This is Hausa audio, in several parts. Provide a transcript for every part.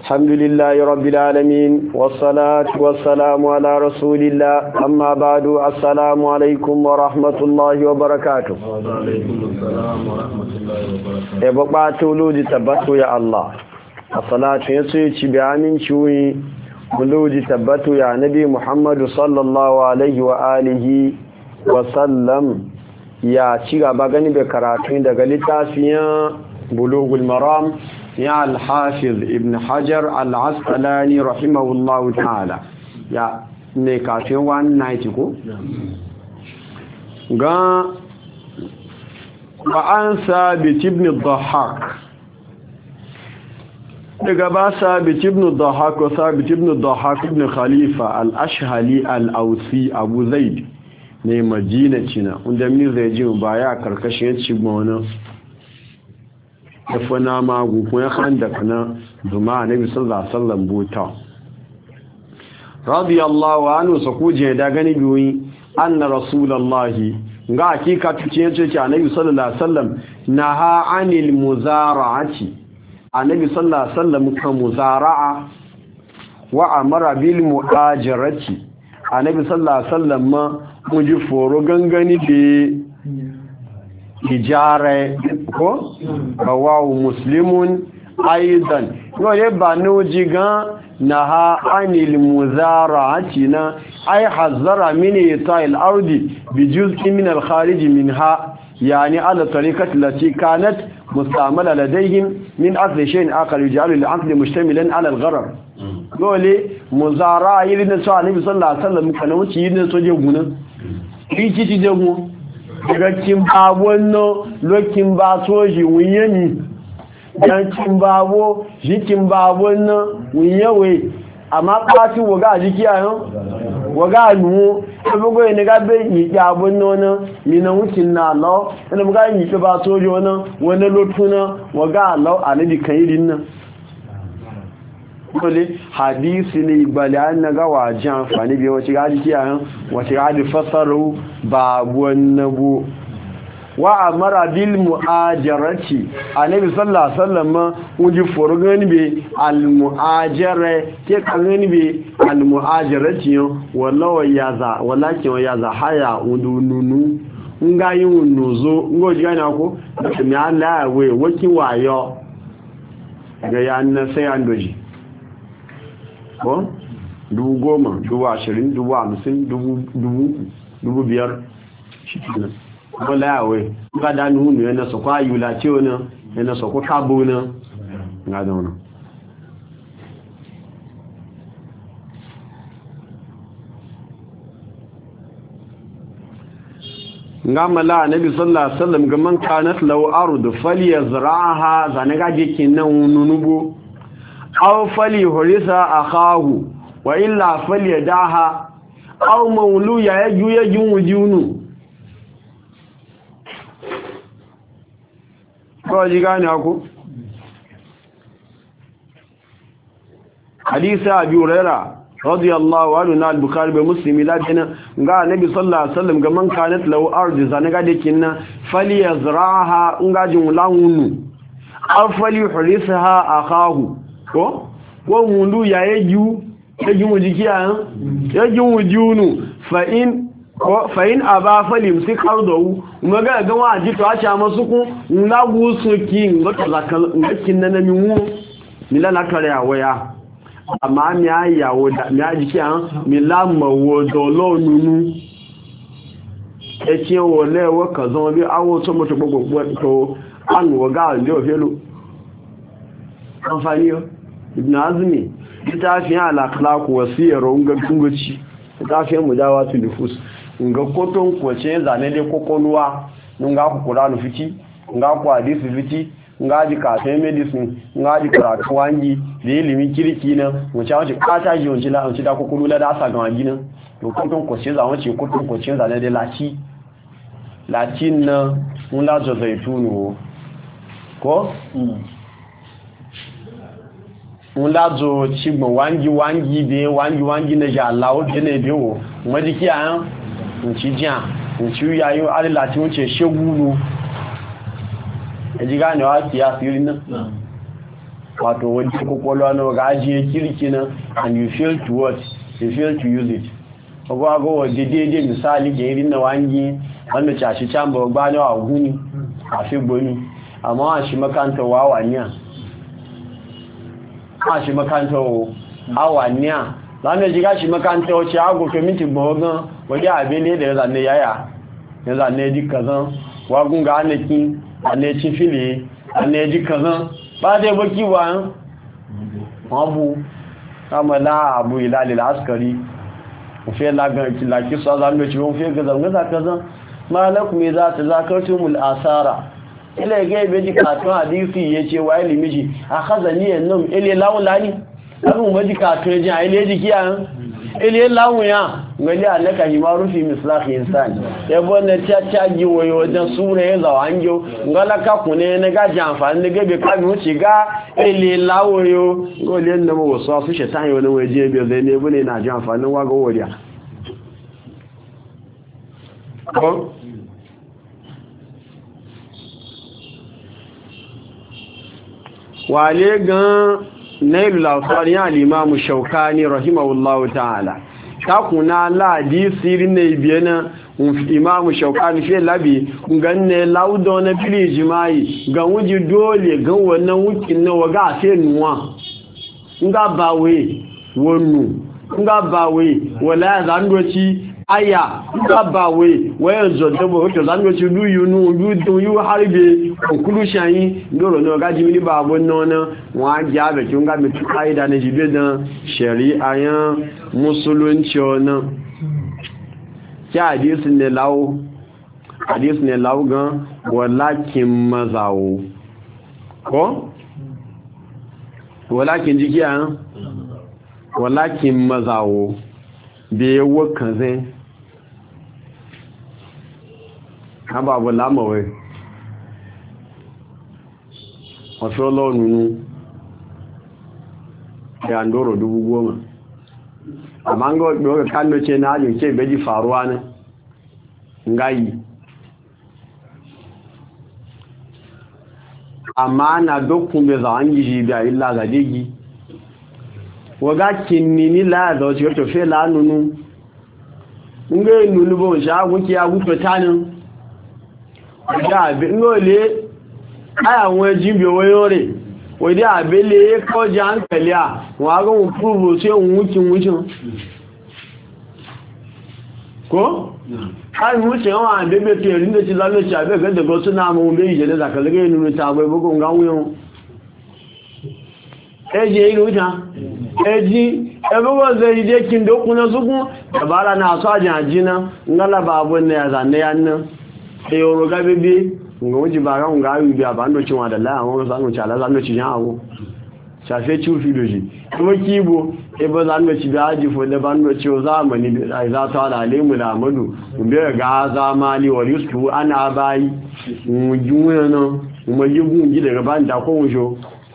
الحمد لله رب العالمين والصلاة والسلام على رسول الله أما بعد السلام عليكم ورحمة الله وبركاته وعليكم السلام ورحمة الله وبركاته يبقى تولود تبتو يا الله الصلاة يسوي بعامين شوي ولود تبتو يا نبي محمد صلى الله عليه وآله وسلم يا شيغا باغني بكراتين daga littafin bulughul maram ya al-hafiz ibn hajar al-asqalani rahimahullahu ta'ala ya ne kafin 190 ko ga an sabit ibn dhahhak daga ba sabit ibn dhahhak ko sabit ibn dhahhak ibn khalifa al-ashhali al-ausi abu zaid ne madina cina inda min zai ji ba ya karkashin cibona yafana magu ko ya khanda kana duma annabi sallallahu alaihi wasallam buta radiyallahu anhu sakuje da gani biyi anna rasulullahi ga hakika tuce yace annabi sallallahu alaihi wasallam naha anil muzara'ati annabi sallallahu alaihi wasallam kan muzara'a wa amara bil mu'ajarati annabi sallallahu alaihi wasallam ma muji foro gangani da ijare ko rawahu muslimun aidan wale ba nuji ga naha anil muzara'ati na ay hazara min ita'il ardi bi juz'in min al kharij minha yani ala tariqati allati kanat mustamala ladayhim min asli shay'in akhar yaj'alu al 'aqd mushtamilan ala al gharar wale muzara'a yidin sallallahu alaihi wasallam kana wuci yidin soje guna kici ti jagu daga kimbabon no lokin ba soji wunyani dan kimbabo shi kimbabon no wunyawe amma pati waga jiki ayo waga nu ebogo ne ga be yi jabon no no mi na wucin na lo ina muga yi ba soji wona wona lotuna waga lo anabi kayirin nan dole hadisi ne bayan na ga wajen amfani biyu wace ga jiki a wace ga da fasaru babu wannabu wa amara bil mu'ajarati annabi sallallahu alaihi wasallam uji forgani be al mu'ajara ke kangani be al mu'ajarati wallahi yaza walakin yaza haya udununu nga yin nuzo ngoji gani ko da mi Allah we waki wayo ga yan sai an doji ko 10,000 20,000 50,000 5,000 shi kenan wala yawe ga da nunu yana so kwa yula ce wannan yana so ko kabo na ga da wannan ngama la nabi sallallahu alaihi wasallam ga man kanat law ardu falyazraha zanaga jikin nan nunubo aw fali horisa akahu wa illa falyadaha aw mawlu ya yajun wujunu ko ji gane ku hadisi abi hurairah radiyallahu anhu na al-bukhari bi muslim ladina ga nabi sallallahu alaihi wasallam ga man kanat law ardi zanaga dikinna falyazraha ngajin lawunu aw fali horisaha akahu ko mundu ya yaju jiki a yajun wujunu fa in aba falim sik ardu maga ga waji to acha masuku lagu suki ngata zakal ngakin nan miwu milala kare awaya amma mi ayawo da mi ajiki a milama wo do lo nunu eke wo le wo kazon bi awo to moto gbogbo to an wo ga njo felo amfani ibn azmi littafin al-akhlaq wasiyar unga kunguci littafin mujawatu nufus unga koton kwace zane dai kokoluwa unga ku qur'anu fiti unga ku hadisi fiti unga ji kafe medicine unga ji karatu wangi da ilimi kirki na wace wace kata ji wanci la wanci da kokolu la da asa ga wangi na to koton kwace za wace koton kwace zane dai latin na mun la zo zaitunu ko lazo cigbon wangi na jalawo dina biyo wadda ki ayan nci jiya nci yayin alilati wuce shegulu ya ji ganewa siyasirin nan wato wani kokolwa na ga ajiye kirki nan and you fail to what you fail to use it ogwa go waje daidai misali ga irin na wangi wanda cashi can ba ba ne a guni a fi gboni amma a shi makanta wawaniya a shi makanta awaniya zanen jiga shi makanta wace agoke minti gbogan waje abele da ya zane yaya ya zane ji kazan wagun ga anaki ane ci fili ane ji kazan ba dai baki wa abu kamala abu ilal askari fe lagan ki laki sa zan ci won fe gazan kazan malakum idza tazakartumul asara ila ga be ji katun hadisi yace wa ilimiji akhazani annum ile lawlani abun maji katun ji ile ji kiyan ile lawu ya ngali alaka himaru fi mislahi insani yabo na cacaji wayo wajen sura ya zawanjo ngala ka kune na ga jamfani ne gabe ka mu ci ga ile lawu yo ngole na mo so su shetan yo ne waje be zai ne bune na jamfani wa ga wariya ko wale gan nailul awsari al-imam shaukani rahimahullahu ta'ala kakuna ladi sirin ne biyana imam shaukani fi labi ganne laudo na fili jima'i ga wuji dole ga wannan wukin na waga sai nuwa nga bawe wonu nga bawe wala zandoci aya nga bawe wayan zodobo to zandoci du yunu du yu harbe conclusion yi ndoro no ga jimi ni babo nona wa jabe ki nga mitu kaida na jibe dan shari'a yan musulunci ona ya hadisin ne lawo gan walakin mazawo ko walakin jikiya walakin mazawo be wakan zai haba abu lamawai wasu laununu ya ndoro 10,000 amma ga wadda kano ce na ajin ke beji faruwa ne ngayi amma na dokun bai za an gishi biya illa ga digi waga kinini la da wasu yato fe la nunu nga yi nunu ba wunshi agunki ya gufe tanin wajen abin ngole ayawọn jimbe wayore wadi abele ko ji hankali a wagon wufubu sai wucin ko? har wucin yawan abebe to yarin da ci lalace abe ga daga suna mawun bai jele da kalga yi nuna ta bai bugun gawuyan eji yi wuta eji ebuwa zai je kin dokuna zugun dabara na sajin ajina ngalaba abun na ya zane yannan eyoro gabebe nga wuji ba ran ga yi biya ba ndo cinwa da la awon zanu cha la zanu ci jawo cha fe chu filoji kuma kibo e ba zanu ci da ji fo da ba ndo ci o zamani da za ta da alimu da amadu umbe ga zamani wa yusu ana bayi mujuwa no mu jigun ji daga ban da ko wujo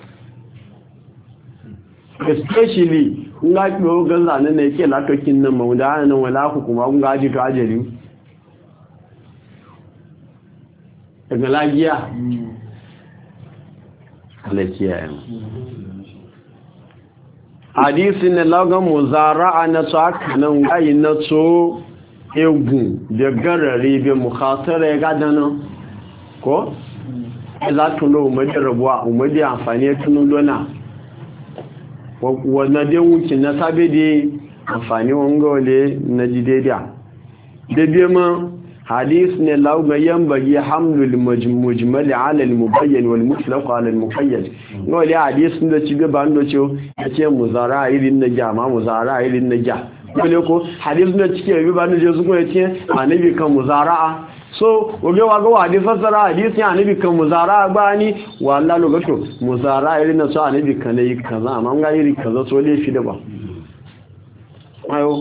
especially nga ko ga zanan ne ke latokin nan mu da nan wala ku kuma kun ga ji to ajali daga lagiya alakiya yan hadisi ne lagan muzara'a na tsaka nan gayi na tso egun da garare be mukhatara ya gadana ko za tu lo umadi rabuwa umadi amfani tunu lona wannan dai wukin na sabe da amfani wangole na jidediya da biye ma hadis ne lauga yambagi hamlul mujmal ala al mubayyan wal mutlaq ala al muqayyad no le hadis da ci gaba ndo ce yace muzara irin na jama muzara irin na ja dole ko hadis da cike gaba ndo je su ko yace annabi kan muzara'a so oge wa ga hadis fasara hadis ya annabi kan muzara'a bani wallahi lokato muzara irin na so annabi kan yi kaza amma ga iri kaza so le shi da ba ayo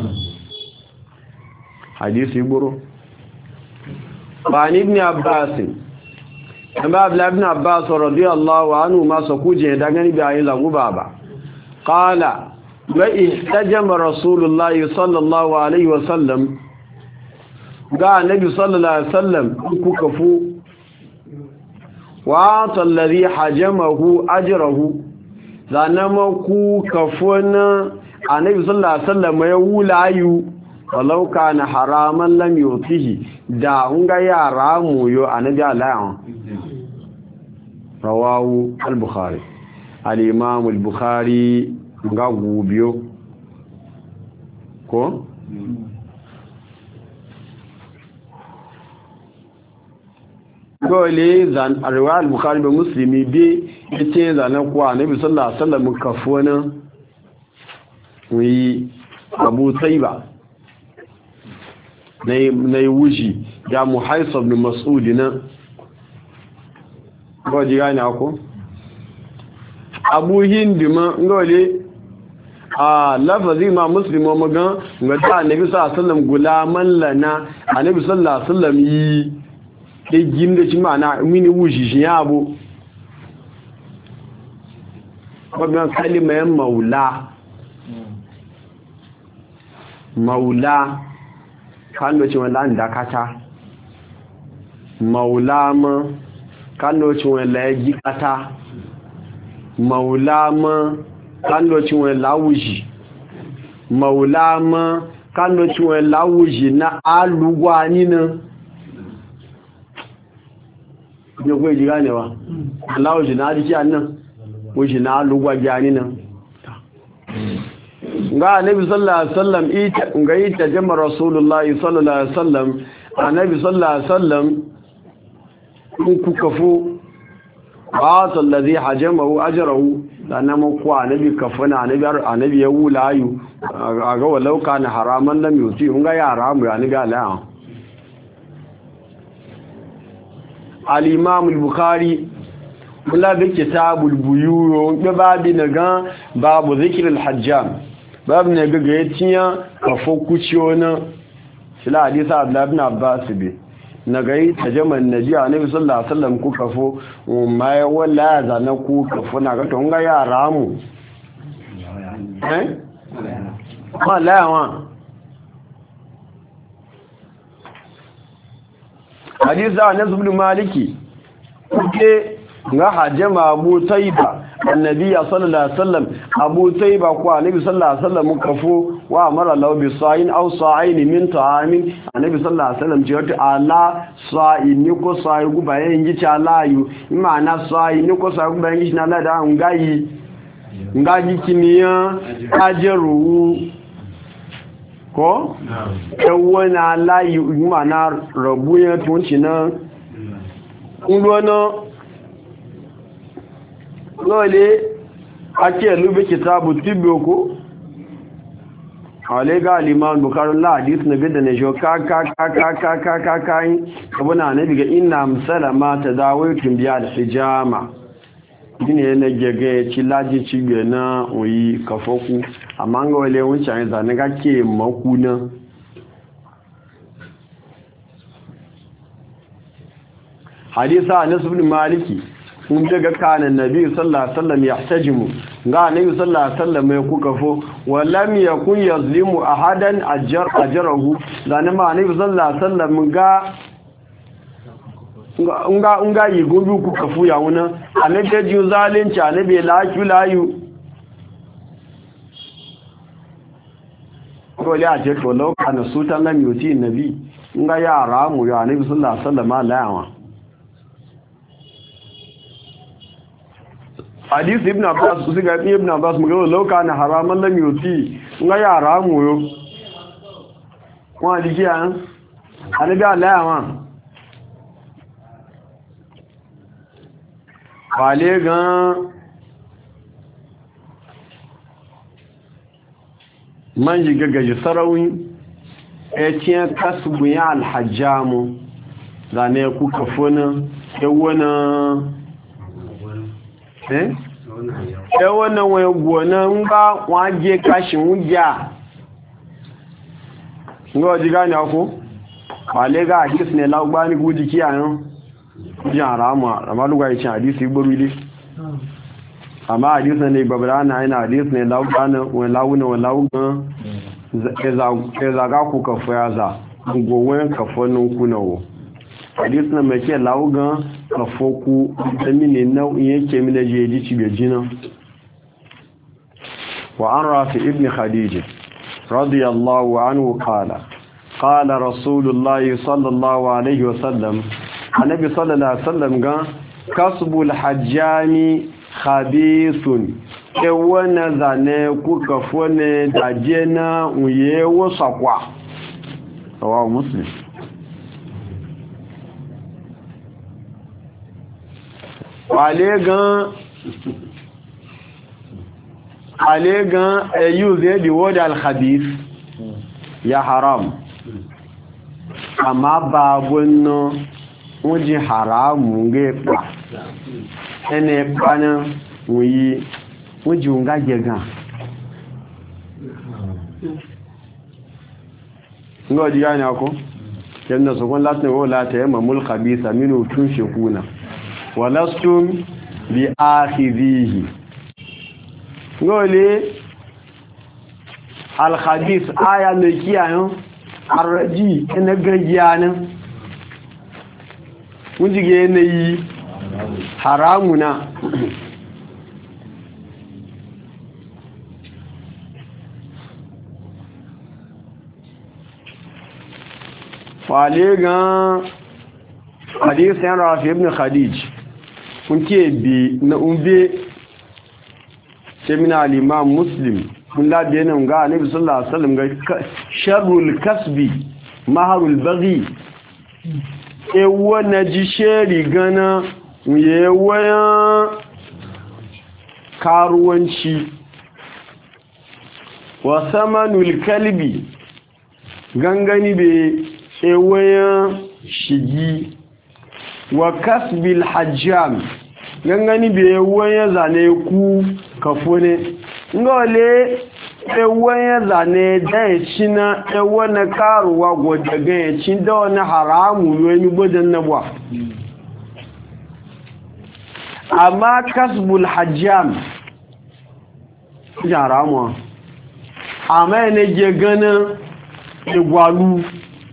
hadisi buru وعن ابن عباس أما ابن عباس رضي الله عنه ما سكوجه دغني بأي لغو بابا قال واحتجم رسول الله صلى الله عليه وسلم قال النبي صلى الله عليه وسلم كفو وعطى الذي حجمه أجره zanama ku kafona annabi sallallahu alaihi wasallam ya wulayu walau kana haraman lam yutihi da unga yara mu yo annabi Allah rawahu al-bukhari al-imam al-bukhari ga gubiyo ko dole zan arwa al-bukhari da muslimi bi yace zanan kuwa annabi sallallahu alaihi wasallam kafona wi abu taiba na wuji ya muhaisa ibn mas'ud na gwaji gani ako abu hindi ma ngole a lafazi ma muslimo magan ga ta annabi sallallahu alaihi wasallam gulaman lana annabi sallallahu alaihi wasallam yi ke gimda ci mana mini wuji shi ya abu wannan kalimar maula kano ci wala ndakata maula ma kano ci wala jikata maula ma kano ci wala wuji maula ma kano ci wala wuji na alugwa nina ne ko ji ganewa Allah wuji na diki annan wuji na alugwa jani nan ga annabi sallallahu alaihi wasallam ga ita jama'a rasulullahi sallallahu alaihi wasallam annabi sallallahu alaihi wasallam ku kafu ba allazi hajamahu ajrahu sannan ku annabi kafana annabi ya wulayu ga walau kana haraman lam yuti ga ya haramu ya annabi Allah al-imam al-bukhari kula da kitabul buyur da babu naga babu zikrul hajjam babu ne gaga ya tiya kafo kuciyo na shila hadisa abdullahi ibn abbas bi na gai tajaman naji annabi sallallahu alaihi wasallam ku kafo mai wala za na ku kafo na ga to ga yara mu wala wa hadisa anas ibn maliki ke ga hajjama abu taiba annabi sallallahu alaihi wasallam abu taiba ko annabi sallallahu alaihi wasallam kafo wa amara law bi sa'in aw sa'ain min ta'amin annabi sallallahu alaihi wasallam ce wata ala sa'in ko sa'i guba yin ji ta layu imana sa'in ko sa'i guba yin ji na la da ngaji kiniya ajeru ko ewana layu imana rabuya tunci na ulwana lole ake lube kitabu tiboko alega al-imam bukhari la hadith nabi da ne jo ka abuna nabi ga inna musalama tadawaitum bi al-hijama dine ne gege ci laji ci gbe na oyi kafoku amma ga wale wuncin za ne ga ke makuna hadisa anas ibn maliki kun daga kanan nabi sallallahu alaihi wasallam yahtajimu ga nabi sallallahu alaihi wasallam ya kuka fo wallam yakun yazlimu ahadan ajrahu dan ma nabi sallallahu alaihi wasallam ga yi gobe kuka fu ya wuna annabi ji zalunci annabi layu ko ya ce to lokacin sutan lam yuti nabi ga yara mu ya nabi sallallahu alaihi wasallam layawa hadith ibn abbas su ga ibn abbas magana lauka na haraman lam yuti nga ya haramu yo wa dikiya anabi Allah wa wale gan manji gagaji sarawi etiyan kasbu ya alhajjamu zane ku kafona yawana wannan wani gonan ba waje kashin wuja ga waje gani ako wale ga hadis ne lagbani guji kiyayen jin harama amma lugwa ya cin hadisi gburu ile amma hadis ne babara na yana hadis ne lagbani wani lawunan ya zaga ku kafa ya za gowen kafanin kunawo hadis na mai ke lawugan kafoku da mini nau'in yake mina je ji cibe jina وعن رافع ابن خديج رضي الله عنه قال رسول الله صلى الله عليه وسلم النبي صلى الله عليه وسلم قال كسب الحجام خبيث ewana zane kuka fone dajena uyewo sakwa rawahu muslim alegan use the word al-khabith ya haram amma babunno wuji haramu ngepa ene pana wuyi wuji unga jega ngo digani ako yanda so kon latne wala ta yamma mul khabitha minu tunshikuna walastum bi akhidhihi ngole al khabith aya ne kiyayo arji ina gajiyana wujige ne yi haramuna wale gan hadith yan Rafi ibn Khadij kunke bi na umbe semina al-Imam Muslim kun la bi nan ga Annabi sallallahu alaihi wasallam ga sharrul kasbi maharul baghi e wona ji sheri gana ye waya karuwanci wa samanul kalbi gangani be ewayen shigi wa kasbil hajjam gangani be ewayen zane ku kafone ngole ewayen zane da china ewana karuwa godaga cin da wani haramu wani bodan nabwa amma kasbul hajjam haramu amma ne je ganin igwalu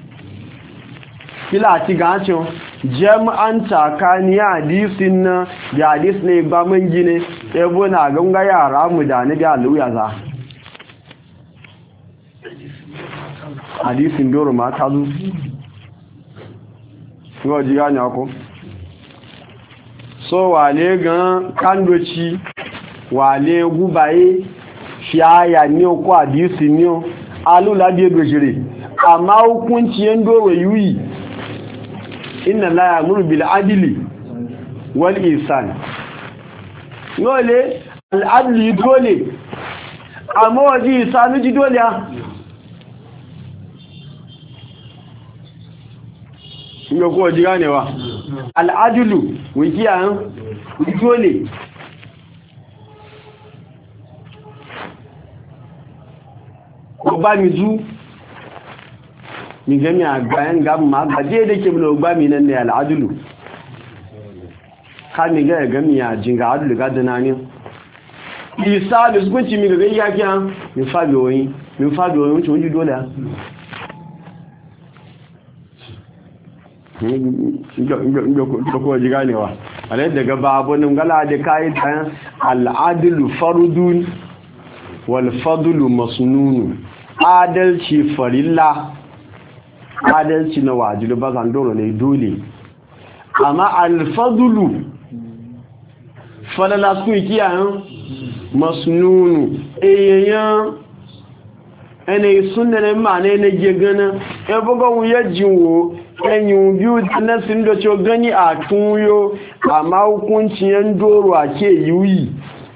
kila ti gacho jam'an takaniya hadisin na da hadis ne ba mun gine ebo na ganga yara mu da ne da aluya za hadisin doro ma ta zu ko ji gani ako so wale gan kandoci wale gubaye fiaya ni ko hadisi ni o alula bi dojire amma hukunci yan doro yuyi inna la ya'muru bil adli wal ihsan ngole al adli dole amma waji ihsanu ji dole ngo ko ji ganewa al adlu wiki an dole ko ba mi zu mi gami a bayan gamma ba je da ke bulo ba mi nan ne al'adulu ka mi ga gami a jinga adulu ga dana ne isa da zukunci mi ga ya kiya mi fabi oyin to ji dole ga ko ji ganewa alai daga babu nan gala da kai ta al'adulu fardun wal fadlu masnun adalci farilla adalci na wajibi ba zan dole ne dole amma alfadulu falala su kiyayen masnunu eyayan ene sunna ne ma ne ne je gana e bugo wuya jinwo enyu biu na sin do cho gani a tunyo amma hukunci yan doro ake yuyi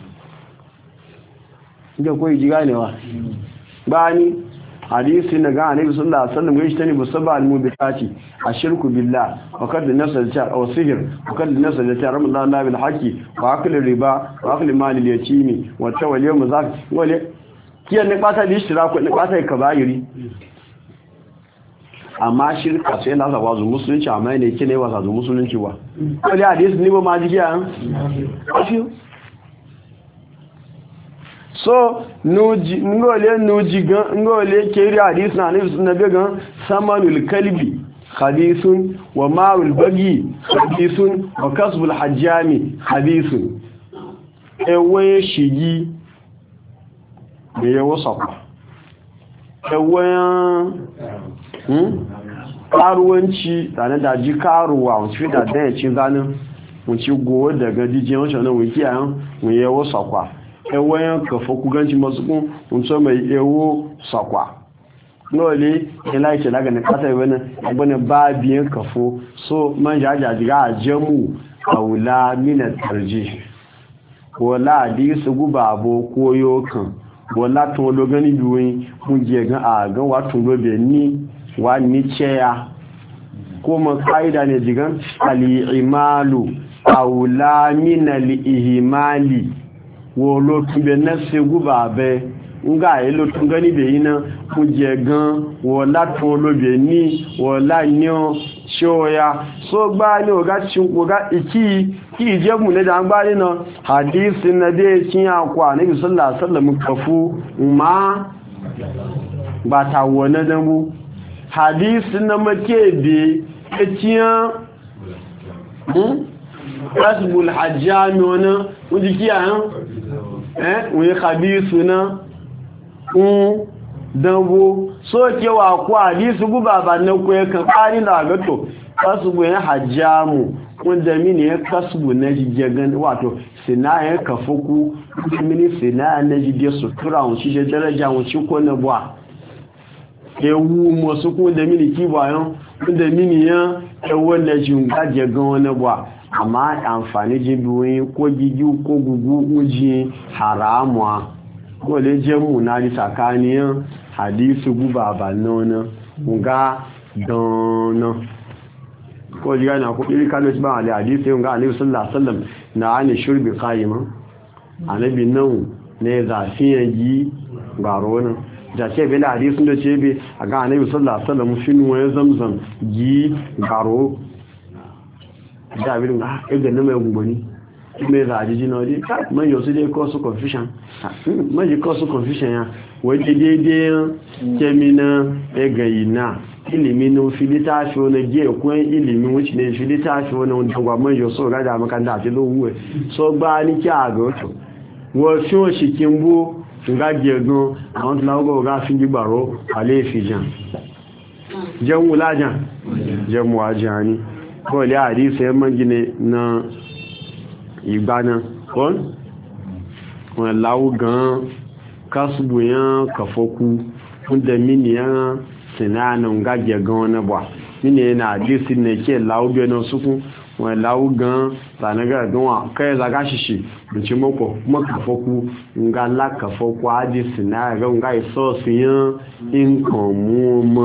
da koyi ji ganewa bani hadisi na ga annabi sallallahu alaihi wasallam gaishe tani musabba al-mubitati ashirku billah wa kad nasal aw sihr wa kad nasal ramadan bil haqi wa akl riba wa akl mal al-yatimi wa tawalli yawm zak wale kiyan ne bata da ishtiraku ne bata kabairi amma shirka sai na zawa zu musulunci amma ne kine wasa zu musulunci wa wale hadisi ne ba ma jiya afiyo so ngole kiri hadis na nabi sunnabi gan samanul kalbi khabithun wa ma'ul bagi khabithun wa kasbul hajjami khabithun ewe shigi me yawo sakwa ewayan karuwanci tare da ji karuwa wuce da daya ci zanin wuce gowa daga jijiyar wancan nan wiki yayin mu yawo sakwa ewayan kafa kuganci masu kun wuce mai yawo sakwa nole ila ce daga na kasa wani ba biyan kafo so man jajajiga a jamu aula mina tarji wala hadisu gubabo koyo kan wala to lo gani biyoyin mun je ga a ga wato lobe ni wa ni ceya kuma kaida ne digan al-imalu aula min al-ihmali wo lo tube nafsi gubabe nga elo tun gani be yina mun je gan wala to lobe ni wala nyo shoya so gba ni oga chinko ga iki ki je mu ne da gba ni na hadisi na de kin akwa nabi sallallahu alaihi wasallam kafu ma ba ta wona dan bu hadisi na make bi etiyan rasbul hajjami wona wuji kiyan wuyi khabisuna dambo so kewa ku hadisi guba ba na ku ya kafari da gato kasbu ya hajjamu wanda mini ya kasbu na jigan wato sina ya kafuku mini sina na jide sutura un shi daraja un shi ko na bwa ewu mo su ku da mini kibayon wanda mini ya wanda junga jagan na bwa amma amfani jibuyin ko gigi ko gugu uji haramu ko le jemu na di sakaniyan hadisi guba ba nona nga dona ko jiga na ko iri kalo ba ali hadisi nga annabi sallallahu alaihi wasallam na ani shurbi qaima annabi nan ne za fiyaji garona da ce bela hadisin da ce be aga annabi sallallahu alaihi wasallam shinu wa zamzam ji garo da bi ga ga nan mai gubani me za ji jino di man yo su dai cause confusion man ji cause confusion ya waje daidai kemina egayina ilimin filita shi wani giya kun ilimin wuce ne filita shi wani wanda gwamnan yau so gada makanda ti lo wuwe so gba ní kí àgọ́ ọ̀tọ̀ wọ́n tí ó ṣì kí ń bó nga gẹ̀ẹ́gán àwọn tí láwọ́gọ́ ọ̀gá fi gbígbàrọ́ alẹ́ ìfìjàn jẹun lájàn jẹun àjàn ní bọ́ọ̀lẹ́ àdíṣẹ́ mọ́gínẹ na ìgbàna wọ́n láwọ́ gan kásùgbò yán kàfọ́kú fún dẹ̀mínìyàn sinanin gage gan wani ba nínú yana àdísí ní kí láwọ́ bí ẹnà sukún wọ́n láwọ́ gan tànàgà gan kai zaga ṣiṣi bìnci mọ́kàfọ́kú nga lákàfọ́kú àdísí náà gan nga ìsọ́ọ̀sì yán nǹkan mú ọmọ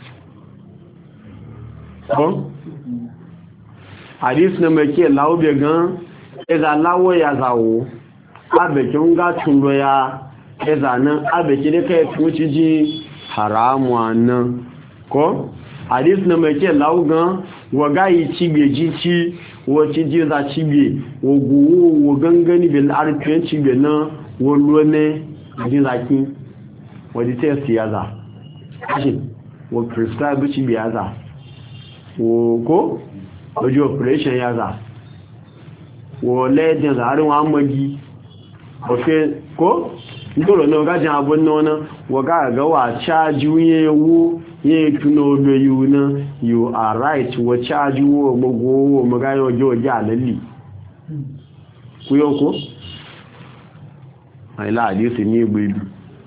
àdísí ní mẹ́kí láwọ́ bí gan ẹzà láwọ́ ya zàwó abẹ̀kí ń gá tún lọ ya ẹzà náà abẹ̀kí ní kẹ́ tún ti jí haramu nan ko hadis na mai ke laugan waga yi cibe jici wace ji za cibe woguwo wo gangani bil arfiyan cibe na wolo ne ji zaki wadi test ya za shi wo prescribe cibe ya za wo ko waje operation ya za wo ledin zarin wa magi ko ndoro na gajin abun nona waga ga wa charge yewu ye tuno do you na you are right wa charge wo mogo maga yo joja lalli kuyoko ai la hadisi ni bibi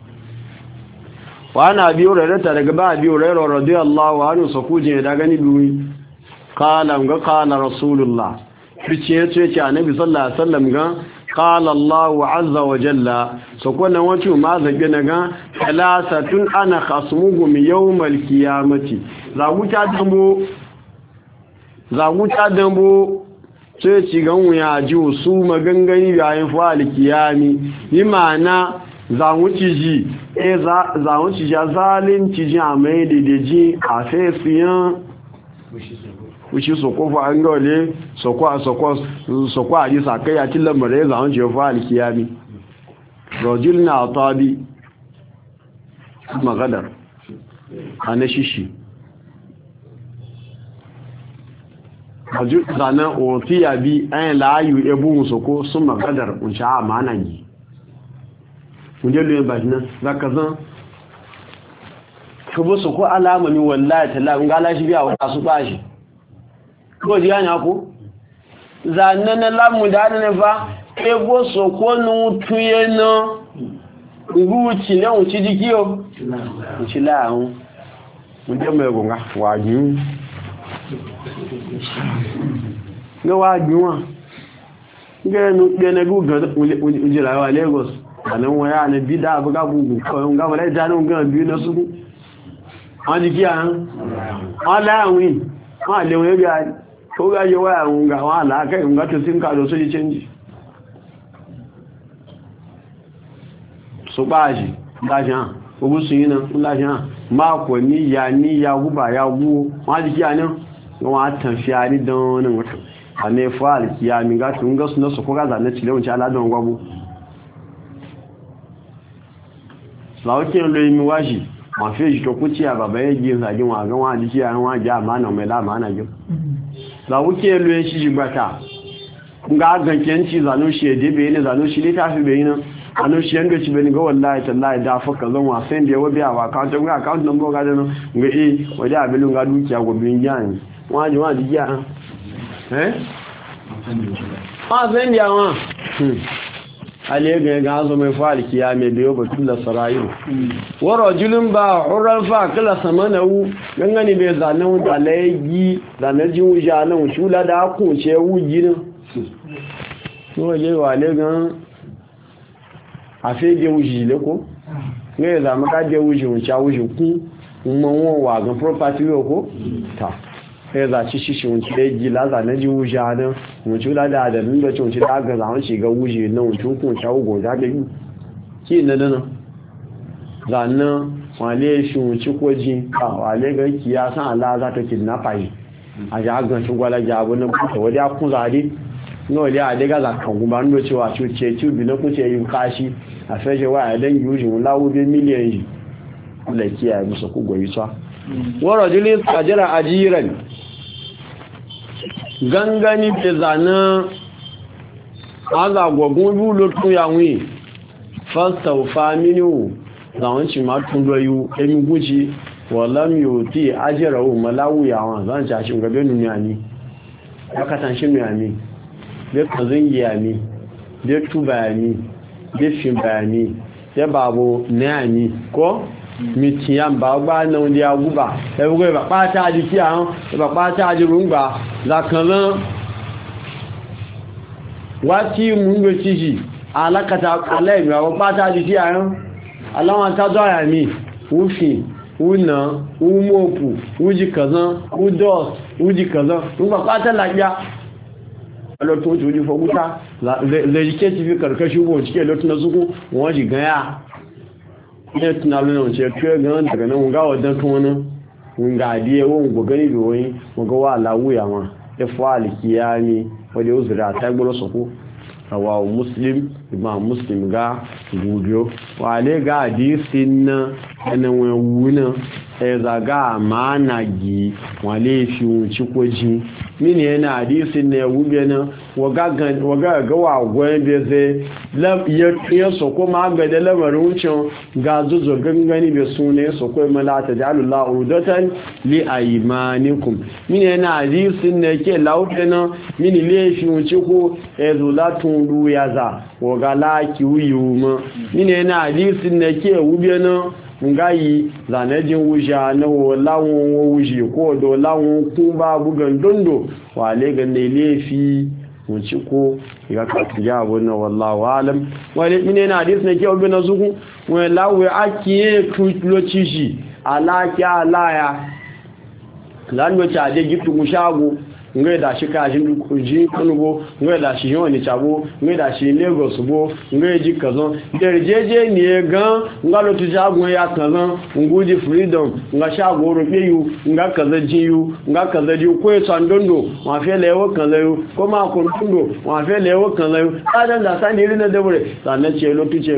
wa ana bi urayta daga ba bi urayra radiyallahu anhu sakuje da gani duwi qala rasulullah fice annabi sallallahu alaihi wasallam ga قال الله عز وجل سكون وجه ما زبنا ثلاثه انا خصمهم يوم القيامه zaguta dambo sai ci ganwu ya ji su magangani yayin fa alkiyami yi mana zawuci ji zawuci ja zalunci ji amai dedeji a fefiyan wuce sokofa an gole sokwa a jisa kai a cikin lamarai zaun jefa alkiyami rajul na tabi magadar a na shishi rajul zanen ofiya bi an layu ebun soko sun magadar unci a mana yi mun je luyin bashi nan za ka zan ka su ko alamani wallahi tallahi ga lashi biya wata su bashi ko ji yana ko zanna na lamu da ne fa ebo so ko nu tuye no nguchi le un ti dikio uchi la un mun je me go nga waju no waju wa ngenu gene gu ga unje la wa Lagos anan waya ne bida buga bugu ko nga wala janu nga bi na su an diki an ala wi ma le we ga ko ga yo wa nga wala kai nga to sin ka do so ji change so baji ogun sun yi nan láṣán máàkọ̀ ní ya gúbà ya wú wọ́n ti kí a ní wọ́n a tàn fi a ní dán ní wọ́n a ní ẹfọ́ àríkíyà mi gáàtù ń gọ́sùn náà sọ̀kọ́ gázà ní tìlẹ̀ òǹṣẹ́ aládùn gbábú láwọ́kí ń lo imi wáṣì wọ́n fi èjì tó kú tí a bàbá yẹ́ jí ìrìnàjí wọn àgán wọn àdíkí àwọn àjá àmànà mẹ́lá àmànà jọ láwọ́kí ń lo ẹṣí jìgbàtà ń ga agankẹ́ ń ci zanúṣe èdébẹ̀ ní zanúṣe létàfi bẹ̀yìn náà anu shi yanda ci bani ga wallahi tallahi da fa kazan wasan da yawa biya wa account ga account number ga dano ga waje abin ga dukiya gobin yan waje waje ya ma zan ya wa ale ga zo mai fari kiyame da yau batul sarayu wa rajulun ba hurran fa kala samanahu gangani bai zanan da layi zanan wuja nan shula da ku ce wuji ne to waje wa le gan àfẹ́gẹ́ òjì lẹ́kọ́ ní ẹ̀zàmọ́kájẹ́ òjì òǹṣà òjì kún mọ́ wọn wà gan property lẹ́kọ́ ta ẹ̀zà ṣíṣíṣì òǹṣì lẹ́jì lázànẹ́jì òjì àná òǹṣì ládàádà nígbẹ̀tí òǹṣì lágàzà wọ́n ṣe ga òjì náà òǹṣì kún òǹṣà ògùn jágbẹ́gbù kí ìnadánà zànà wọ́n lé ṣe òǹṣì kọjí wà lẹ́gẹ́ kí á sán aláàzá tó kìdínápà yìí àjà àgàn ṣùgbọ́lájà àbọ̀nà kúta kúnzàdé náà lé àdégázà kàngùnbà ń lọ cewa cuce tí òbí lọ́kúnṣe yìí káṣí àfẹ́ṣẹ́ wà ẹ̀dẹ́n yìí òṣìwò láwúdé mílíọ̀n yìí lẹ́kí àìmùsọ̀kú gbọ̀yí sọ́ wọ́rọ̀ jílé àjẹ́rà àjíyìrẹ̀ gangani fi zànà azàgbọ̀gún lúlò tún yàwó fásità òfà mínú zàwọn ci ma tún lọ yíò ẹmi gúnci wọ̀lám yóò tí àjẹ́rà ò maláwùyà wọn zan ci àṣì gabẹ́nu miami ya katanshe miami da kazin yami da tubayani da shimbayani da babu nayani ko mitiyan ba ba na wanda ya guba da bugai ba ɓata jiki a han da ba ɓata jirun ba zakanan wati mungo ciji alakata alayi ba ɓata jiki a han alawan ta zuwa yami wufi wuna umopu wuji kazan wudos wuji kazan ba ɓata lafiya lọ́tún ojú ojú fọ́gútá lẹ́jíkẹ́ ti fi kàrkàṣí wọ́n cike lọ́tún zuku wọ́n ji gaya ní tunanin wance tuyo ganin daga nan ga wadda tuwanin ga adiye wọ́n gogani da wani waga wa lawuya ma ẹfọ́ alikiya ni wadda yóò zira ta gbọ́rọ̀ sọ́kú rawawo muslim imam muslim ga gudiyo wale ga hadisi na ẹnawẹ̀ wuna ẹzaga ma na gi wale fi wunci kwaji mini yana hadisin ne wube nan waga ga wagwai bai zai ya soko ma ga da lamarin wucin ga zuzo gangani bai suna ya soko malata da alula udatan li aimanikum mini yana hadisin ne ke lauta nan mini laifi wuce ko ya zula tun ya za waga laki wuyi ma mini yana hadisin ne ke wube nan ngayi zanejin wuja na lawon wuji ko do lawon kun ba bugan dondo wale ga ne lefi wuci ko ga katiya wannan wallahi alam wale mine na hadis ne ke obi na zuku wai lawe akiye tuloci shi alaki alaya lan wace aje gitu mushago ngai da shi kajin ji kanugo ngai da shi yoni chabo ngai da shi Lagos bo ngai ji kazan derjeje ne gan ngalo tu jagun ya kazan nguji freedom nga shago rubeyu nga kaza jiyu nga kaza ji ko sandondo wa fe lewo kazayu ko ma ko tundo wa fe lewo kazayu adan da san dile na debure sanan ce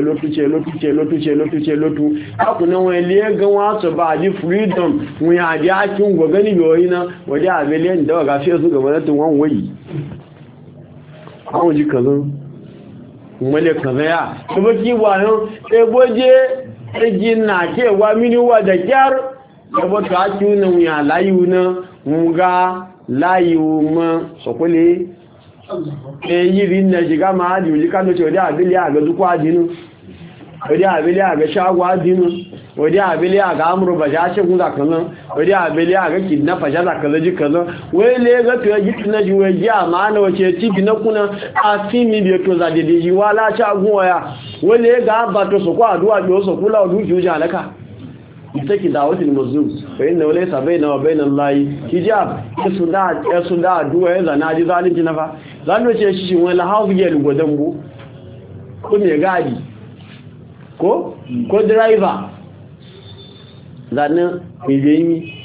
lotu akuna wani le gan wa so ba ji freedom mu ya ji akin gogani yoyina waje abelen da ga fe su ga wadatin wan wayi awon ji kazan wale kaza ya kuma kiwa no eboje ejin na ke wa mini wa da kyar ebo ta kiuna ya layu na nga layu ma sokole yiri na jiga ma adi uli kano ce wadda abili a ga dukwa adinu wadda abili a ga shagwa adinu wadda abili a ga amuru ba ja shekun zakanan wadda abili a ga kidnapper ja zakanan jikanan wai le ga tuya jikin na jiwe ji a ma'ana wace tibi na kuna a fimi biya to za dede ji wala shagun waya wai le ga ba to su kwa aduwa biyo su kula wa duki wuce alaka ita ki dawatin mazlum fa inna laysa baina wa baina allahi hijab yasun da addu'a ya zana ji zalunci na fa zan ce shi wani lahawu ya lugodan bu ko me gadi ko driver zanin mijemi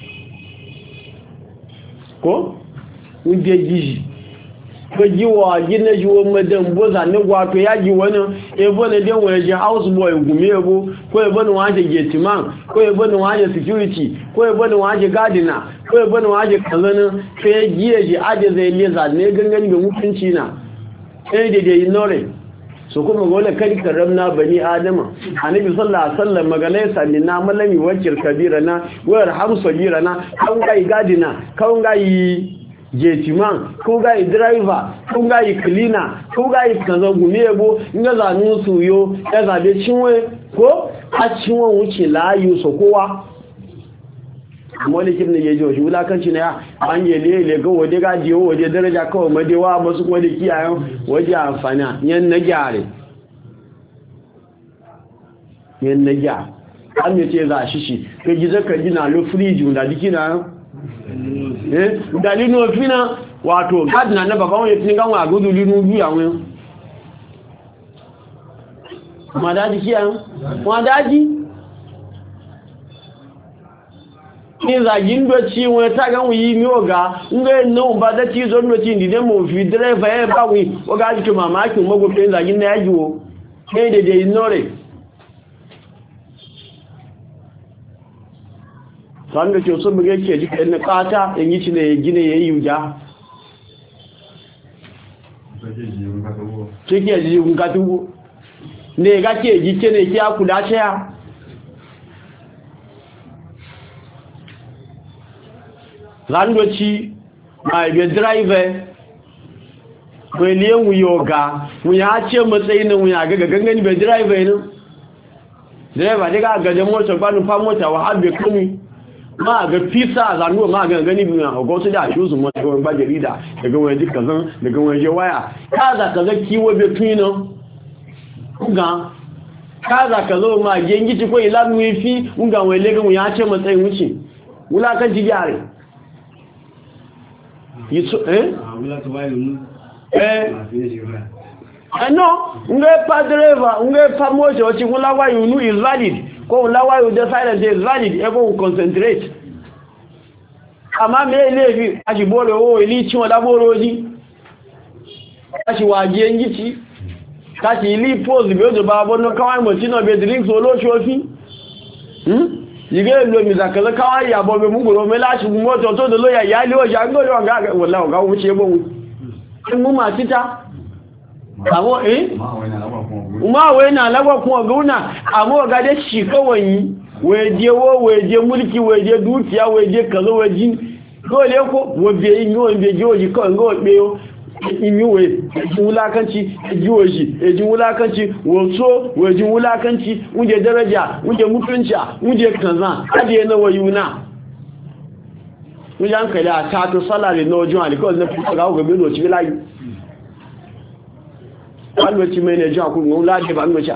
ko wuje jiji ko jiwa gina jiwo madan bo zanin wato ya ji wani ebo ne den waje house boy gume ebo ko ebo ne waje gateman ko ebo ne waje security ko ebo ne waje gardener ko ebo ne waje kazana sai giye ji aje zai le zanin gangan da mutunci na sai da dai nore so kuma gole kai karamna bani adama annabi sallallahu alaihi wasallam magalai sallina malami wakil kabira na wayar hamsabira na kan gai gardener kan gai jetiman ko ga driver ko ga cleaner ko ga kanzo gumebo nga zanu suyo ya zabe cinwe ko a cinwon wuce layu so kowa mole kin ne yejo shi wulakanci ne an yele le ga wode ga jiwo wode daraja kawai madewa ba su wode kiyayen wode amfani yan na gyare yan na gyare an ne ce za shi ka gizo ka gina lo fridge da dikina dalilin ofina wato gadina na baban wani tun ganwa gudu linu biyu awon madaji kiyan madaji ní zagin doci wani tagan wuyi mi oga nga nan ba da ci zo doci ndide mo fi driver e ba wi oga ji to mamakin magofe zagin na yajiwo sai da dai ignore san da ke so mu yake ji kai na kata in yi ci ne gine yayi yuja ke ji yun ka tugo ne ga ke ji ke ne ki akula ce ya landoci mai be driver bai ne mu yoga mu ya ce matsayin mu ya ga gangani be driver ne driver daga ga mota kwanu fa mota wa habbe kumi ma ga fisa zanuwa ma ga gani biyu a gosu da shi su mota ga ba jarida daga waje kazan daga waje waya kaza kaza kiwo be tuino ga kaza kazo ma gengi ci ko ila mu fi unga wele ga mu ya ce matsayin wuce wula kan ji yare yiso wula to bai mu no nge pa driver nge pa moto o ti wula wa you is valid ko lawa you decide is valid ebo concentrate ama me levi ajibore o ili chi won laboro ji kashi waje ngiti kashi ili pose be ojo ba bono kawai mo ti no be drink so lo shofi yige lo mi zakala kawai ya bo be mugoro me la shi moto to do lo ya ya le o ja ngo lo ga wallahi ga wuce bo mu ma tita àmọ́ ma wai na lagwa kuma gauna àmọ́ ga da shi kawai waje wo waje mulki waje dukiya waje kazo waje dole ko waje yin waje joji kawai go beyo imiwe wulakanci jiwoji ejin wulakanci wato waje wulakanci unje daraja unje mutunci unje kanzan adiye na wayuna unje hankali a tato salary na ojun alikol na fi ga gobe no ci bilayi alwaci mai ne ji hakuri wani lade ba alwaci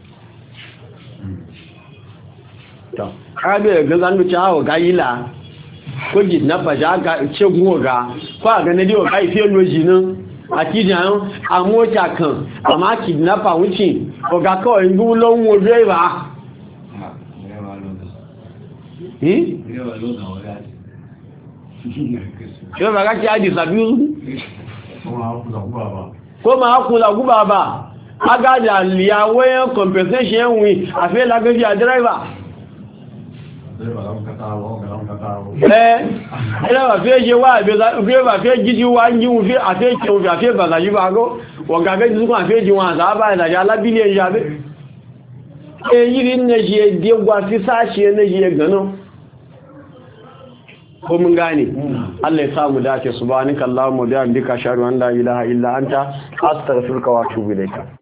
ta ƙabe ga zanwaci hawa ga yi la ko ji na faja ga ce gunwa ga kwa ga na diwa ga ife loji nan a kijan a mota kan a ma kidnapper wuce ga kawai gulon waje ba yau ba ga ki adi sabi ko ma ku la guba ba aga da liyawe compensation wi afi la gaji a driver ẹ̀rẹ́ wà fẹ́ ṣe wá ìbẹ̀ wà fẹ́ jíjí wá ń jíun fẹ́ àfẹ́ àfẹ́ bàtàjí bá gọ́ wọ̀gàgẹ́ jísùkún àfẹ́ jí wọn àtàbà ìdàjá alábílẹ̀ ìyàbẹ́ èyí rí ní ṣe dégbà sí sáṣe ní ṣe gánà ko mun gane Allah ya samu dace subhanakallahumma wa bihamdika ashhadu an la ilaha illa anta astaghfiruka wa atubu ilayk